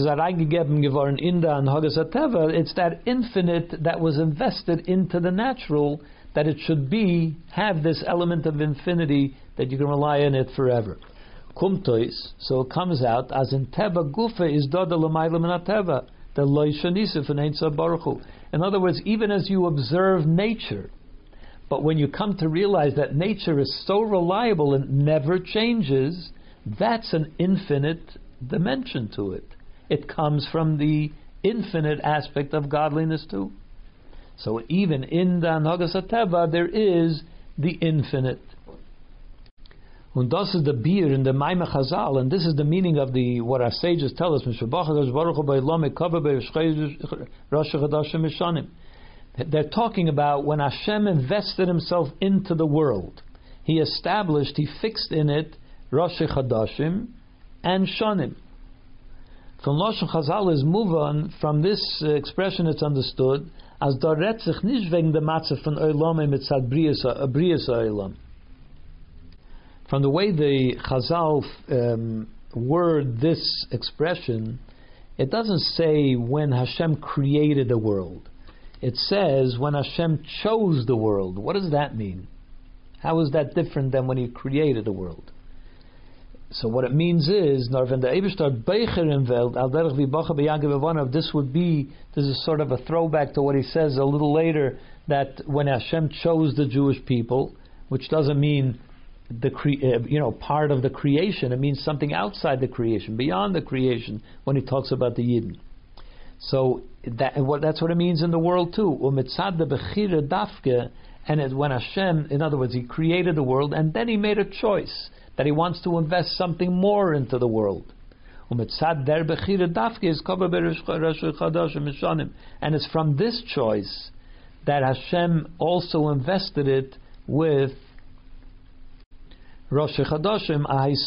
that infinite that was invested into the natural, that it should have this element of infinity, that you can rely on it forever. So it comes out as in teva gufa is dada l'mayla min teva, the loy shanisif and ein baruch hu. In other words, even as you observe nature, But when you come to realize that nature is so reliable and never changes, that's an infinite dimension to it. It comes from the infinite aspect of godliness too. So even in the Anhagas HaTeva, there is the infinite. And this is the beer in the Maimah Chazal, and this is the meaning of what our sages tell us. They're talking about when Hashem invested Himself into the world. He fixed in it Rosh Chadashim and Shonim. From Lashon Chazal is Muvan, from this expression it's understood as da redt sich nicht wegen der Matze von Olam mitzad Brias Olam. From the way the Chazal word this expression, it doesn't say when Hashem created the world. It says when Hashem chose the world. What does that mean? How is that different than when He created the world? So what it means is, this is sort of a throwback to what he says a little later, that when Hashem chose the Jewish people, which doesn't mean part of the creation, it means something outside the creation, beyond the creation, when he talks about the Yidden. So that's what it means in the world too. And when Hashem, in other words, He created the world and then He made a choice that He wants to invest something more into the world. And it's from this choice that Hashem also invested it with Rosh Chadashim.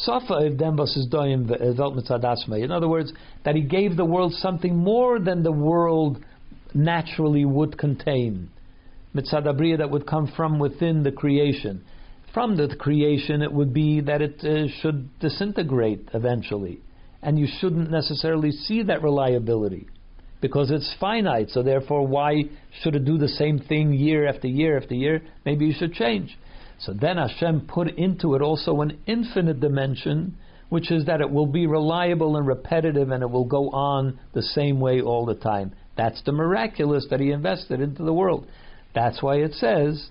In other words, that He gave the world something more than the world naturally would contain. Mitzad Abriya, that would come from within the creation. From the creation, it would be that it should disintegrate eventually. And you shouldn't necessarily see that reliability because it's finite. So therefore, why should it do the same thing year after year after year? Maybe you should change. So then Hashem put into it also an infinite dimension, which is that it will be reliable and repetitive and it will go on the same way all the time. That's the miraculous that He invested into the world. That's why it says,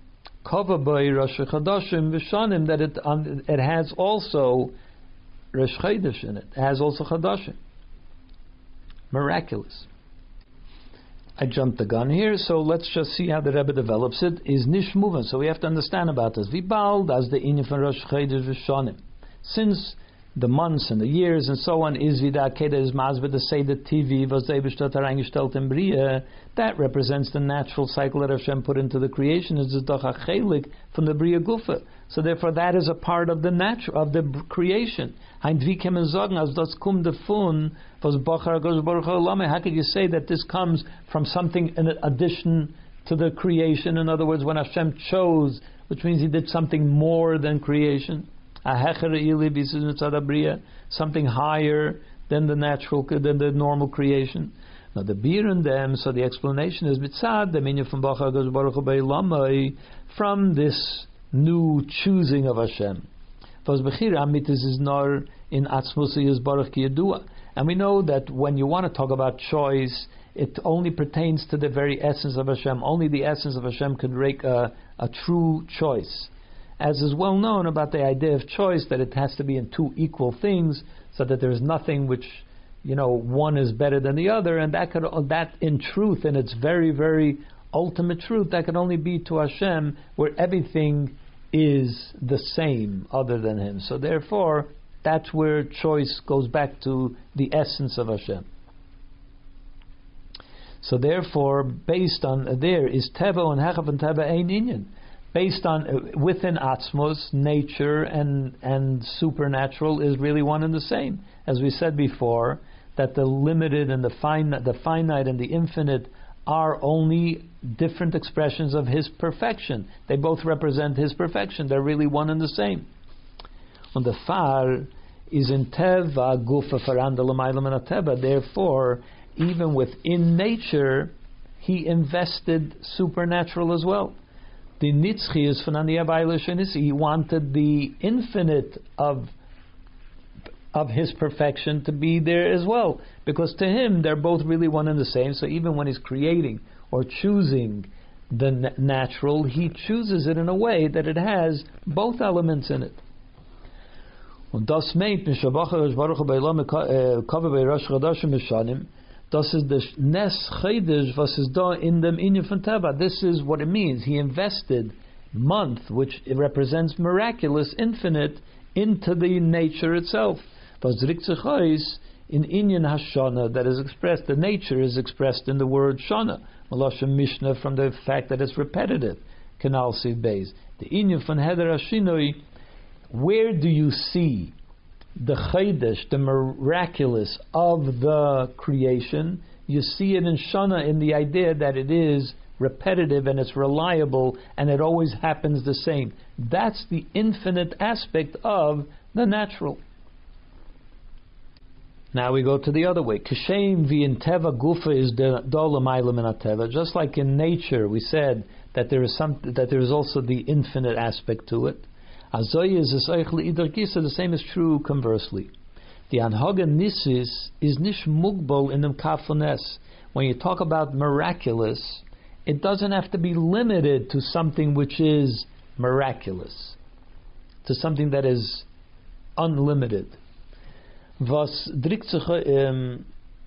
that it has also Rosh Chodesh in it. It has also Chadashim. Miraculous. I jumped the gun here, so let's just see how the Rebbe develops it. Is nish moving, so we have to understand about this. Vibald as the inyan from Rosh Chodesh v'shonim. Since the months and the years and so on is vida keda is mazbe to say the TV was Eibishter reingestellt in Bria, that represents the natural cycle that Hashem put into the creation. It's doch a chelik from the Bria Gufa. So therefore that is a part of the natural of the creation. Hein wie kann man sagen, als das kommt davon, was Bachar Gosh Baruch Hu. How could you say that this comes from something in addition to the creation? In other words, when Hashem chose, which means He did something more than creation. Something higher than the natural, than the normal creation. Now the beer in them, so the explanation is mitzad the meaning from Bachar Gosh Baruch Hu Beilamai, from this new choosing of Hashem. And we know that when you want to talk about choice, it only pertains to the very essence of Hashem. Only the essence of Hashem could make a true choice. As is well known about the idea of choice, that it has to be in two equal things, so that there is nothing which, one is better than the other, and that in truth, in its very, very ultimate truth, that can only be to Hashem, where everything is the same other than Him. So therefore, that's where choice goes back to the essence of Hashem. So therefore, based on there is Teva and Hechav and Teva Ein Inyan. Based on within Atzmos, nature and supernatural is really one and the same. As we said before, that the limited and the finite and the infinite are only different expressions of His perfection. They both represent His perfection. They're really one and the same. And the far is in Teva gufa faranda l'maylam and Teva. Therefore, even within nature, He invested supernatural as well. The nitzchi is He wanted the infinite of His perfection to be there as well, because to Him they're both really one and the same. So even when He's creating or choosing the natural, he chooses it in a way that it has both elements in it. Das meint Baruch das is the Nes Chaydish was is da in dem Inyan von Teva. This is what it means. He invested month, which represents miraculous, infinite, into the nature itself. Was in Inyan Hashana that is expressed, the nature is expressed in the word Shana. Malashim Mishnah from the fact that it's repetitive. Kanal Siv Beis. The Inyan von Heder Hashinoi, where do you see the Chaydish, the miraculous of the creation? You see it in Shana, in the idea that it is repetitive and it's reliable and it always happens the same. That's the infinite aspect of the natural. Now we go to the other way. Kishem v'in teva gufa is dolamaylam in teva. Just like in nature, we said that there is also the infinite aspect to it. Azoy is the same is true conversely. The anhaga nisis is nish mugbal in them kafones. When you talk about miraculous, it doesn't have to be limited to something which is miraculous, to something that is unlimited. Was drickt sich the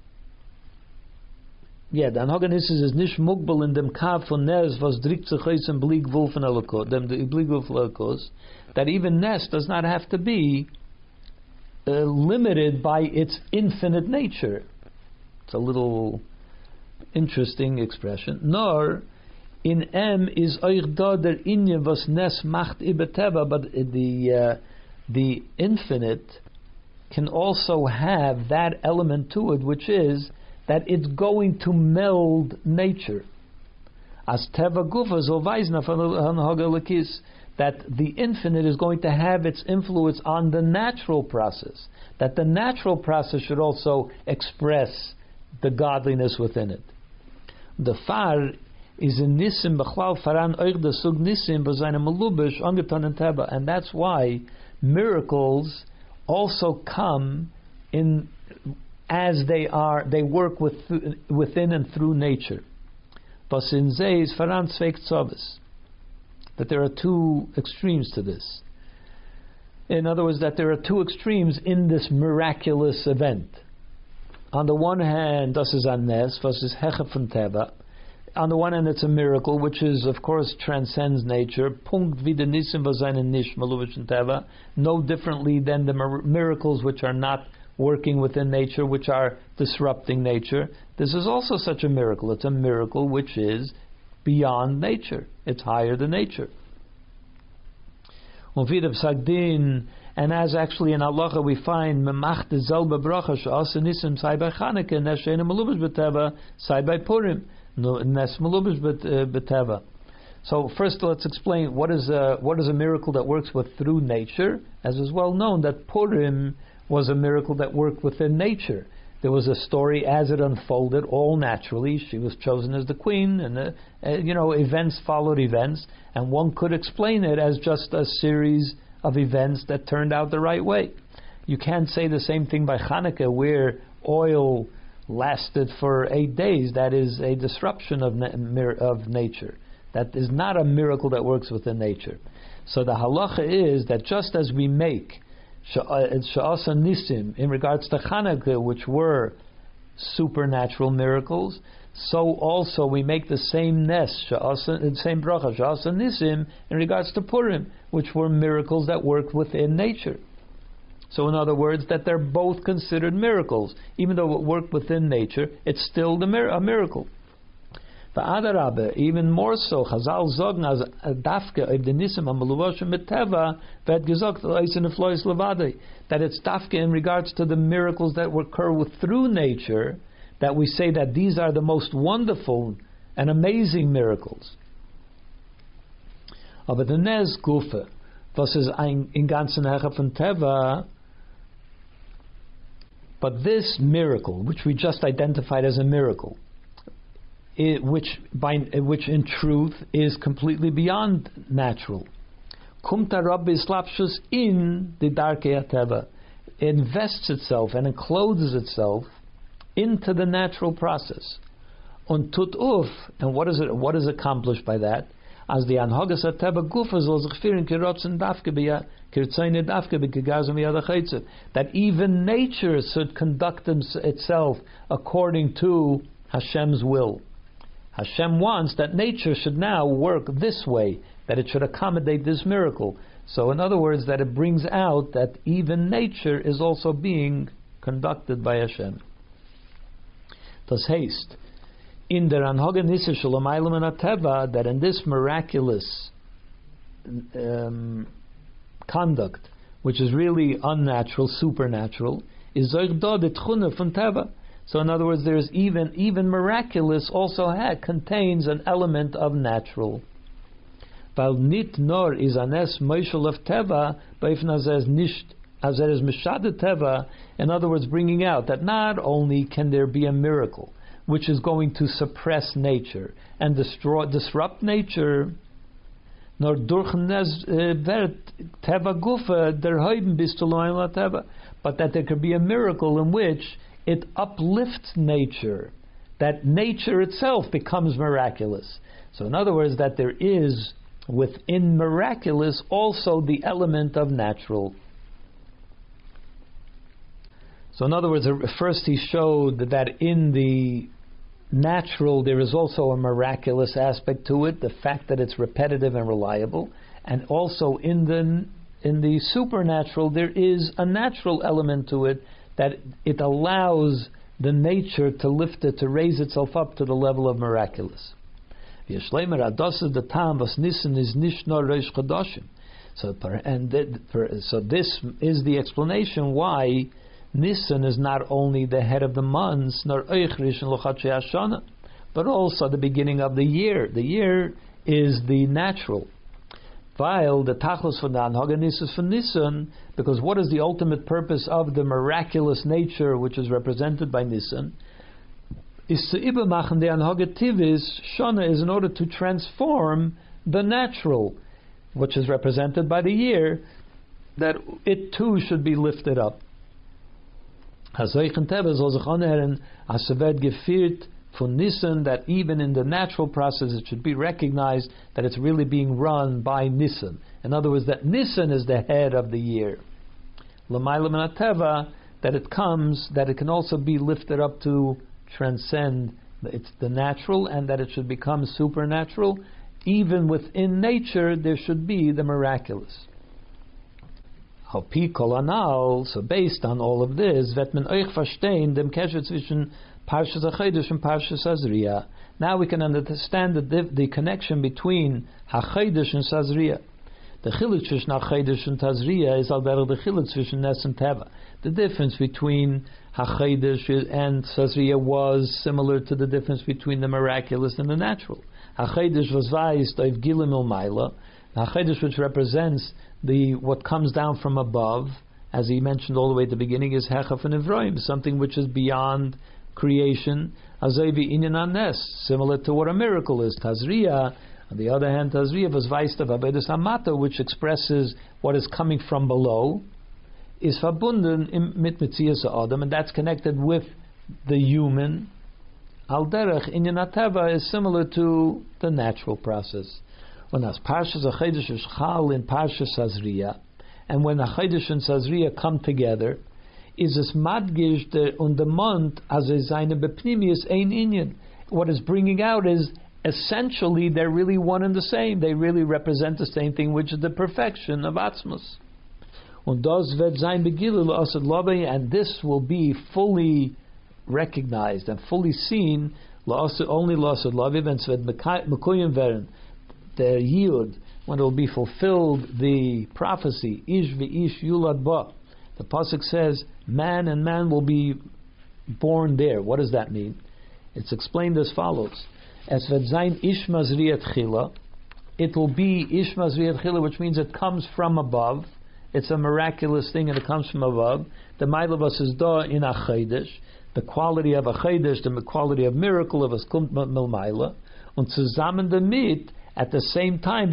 anhaga nisis is nish mugbal in them kafones was drickt sich in blig wolfen elokos, dem the blig wolfen elokos. That even Nes does not have to be limited by its infinite nature. It's a little interesting expression. Nor in M is euch da der Inyan was Nes macht ibeteva, but the infinite can also have that element to it, which is that it's going to meld nature. As teva gufa so weisna von hagelekis, that the infinite is going to have its influence on the natural process, that the natural process should also express the godliness within it. The far is in nisim b'chlal faran oich the sug nisim b'zayne melubish angetan and teba, and that's why miracles also come in as they work within and through nature. But in zeis faran zweik tzovis. That there are two extremes to this. In other words, that there are two extremes in this miraculous event. On the one hand, das is an Nes, was is Heche von Teva. On the one hand, it's a miracle, which is, of course, transcends nature. Punkt wie de Nisim was seine Nish Maluvish and Teva. No differently than the miracles which are not working within nature, which are disrupting nature. This is also such a miracle. It's a miracle which is beyond nature. It's higher than nature. And as actually in Allah we find So first let's explain what is a miracle that works through nature, as is well known that Purim was a miracle that worked within nature. There was a story as it unfolded, all naturally. She was chosen as the queen, and events followed events, and one could explain it as just a series of events that turned out the right way. You can't say the same thing by Hanukkah, where oil lasted for 8 days. That is a disruption of nature. That is not a miracle that works within nature. So the halacha is that just as we make Sha'asa Nisim in regards to Chanukah, which were supernatural miracles, so also we make the same Nes, same bracha, Sha'asa Nisim in regards to Purim, which were miracles that worked within nature. So in other words, that they're both considered miracles. Even though it worked within nature, it's still a miracle. V'adarabe, even more so, Chazal zogn as dafke of the nisim hamaluvashim miteva v'et gezogt oisen eflois levade, that it's dafke in regards to the miracles that occur through nature, that we say that these are the most wonderful and amazing miracles. Aber the Nes Gufe, was is in ganzen Heche von Teva, but this miracle, which we just identified as a miracle, which in truth is completely beyond natural. Kumta Rabbi Slapshus in the Darkei HaTeva, invests itself and encloses itself into the natural process. Und tut uf, and what is it? What is accomplished by that? As the anhagas ateva gufa soll sich führen kirotzen dafke beya kirtzayne dafke bekegazem yadachaytze. That even nature should conduct itself according to Hashem's will. Hashem wants that nature should now work this way, that it should accommodate this miracle. So, in other words, that it brings out that even nature is also being conducted by Hashem. Das heißt, in der Anhaga Nisa Shalamaylam and Ateva, that in this miraculous conduct, which is really unnatural, supernatural, is Zoichda de Tchuna von Teva. So in other words, there's even miraculous also contains an element of natural. Weil nit nor is anes moishel of Teva, beifna says nicht, as it is mishad Teva, in other words, bringing out that not only can there be a miracle, which is going to suppress nature and disrupt nature, nor durch Teva Gufa der Heuben bis zu Teva, but that there could be a miracle in which it uplifts nature, that nature itself becomes miraculous. So in other words, that there is within miraculous also the element of natural. So in other words, first he showed that in the natural there is also a miraculous aspect to it, the fact that it's repetitive and reliable, and also in the supernatural there is a natural element to it, that it allows the nature to lift it, to raise itself up to the level of miraculous. So this is the explanation why Nisan is not only the head of the months, nor but also the beginning of the year. The year is the natural. While the tachlos for the Anhaga is for Nisan, because what is the ultimate purpose of the miraculous nature which is represented by Nisan? Is to ibamachen the Anhaga Tivis Shana is in order to transform the natural, which is represented by the year, that it too should be lifted up. Von Nisan, that even in the natural process it should be recognized that it's really being run by Nisan. In other words, that Nisan is the head of the year. L'maylam and Ateva, that it can also be lifted up to transcend it's the natural, and that it should become supernatural. Even within nature there should be the miraculous. So based on all of this, wird man euch verstehen dem Kesher zwischen Parshas HaChodesh and Parshas Tazria. Now we can understand the connection between HaChodesh and Tazria. The chiluk zwischen HaChodesh and Tazria is alberg the chiluk zwischen Nes and Teva. The difference between HaChodesh and Tazria was similar to the difference between the miraculous and the natural. HaChodesh was weist of Gilim Ilmaila. HaChodesh, which represents what comes down from above, as he mentioned all the way at the beginning, is Hechaf and Ivroim, something which is beyond creation, Azevi Inyan Anes, similar to what a miracle is. Tazria, on the other hand, Tazria was weist of Avedus Amata, which expresses what is coming from below, is verbunden mit Metzias Adam, and that's connected with the human. Al derech Inyan Ateva is similar to the natural process. When as Parshas HaChodesh is Chal in Parshas Tazria, and when HaChodesh and Tazria come together, is es madgish on the month as a seine bepnimius ein inyan. What is bringing out is essentially they're really one and the same. They really represent the same thing, which is the perfection of Atzmos. Und das wird sein begilul asad labe, and this will be fully recognized and fully seen only l'asad labe, when es wird mekuyim werden. The yud, when it will be fulfilled, the prophecy, ish v'ish yulad ba. The pasuk says, man and man will be born there. What does that mean? It's explained as follows: Es wird sein ish mazriat chila. It will be ish mazriat chila, which means it comes from above. It's a miraculous thing, and it comes from above. The ma'ilabas is da in a chaydesh, the quality of a chaydesh, the quality of miracle of a skumt milmaila, und zusammen damit. At the same time,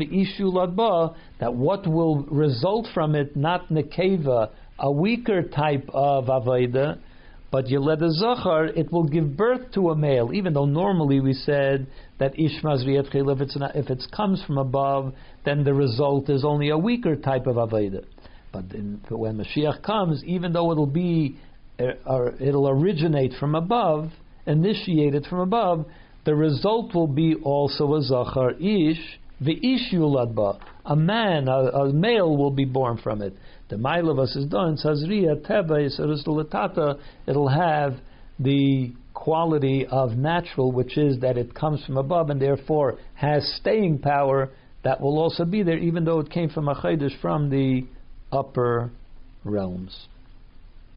that what will result from it, not nekeva, a weaker type of avodah, But Yeled Zachar, it will give birth to a male, even though normally we said that Ishmaz V'yetchil, if it comes from above, then the result is only a weaker type of Aveda. But when Mashiach comes, even though it'll originate from above, initiated from above, the result will be also a Zachar Ish, V'ish Yulad Ba. A man, a male will be born from it. The Mailavas is done, Sazriya, Teba, Yisaristulitata, it'll have the quality of natural, which is that it comes from above and therefore has staying power that will also be there, even though it came from a Chaydish from the upper realms.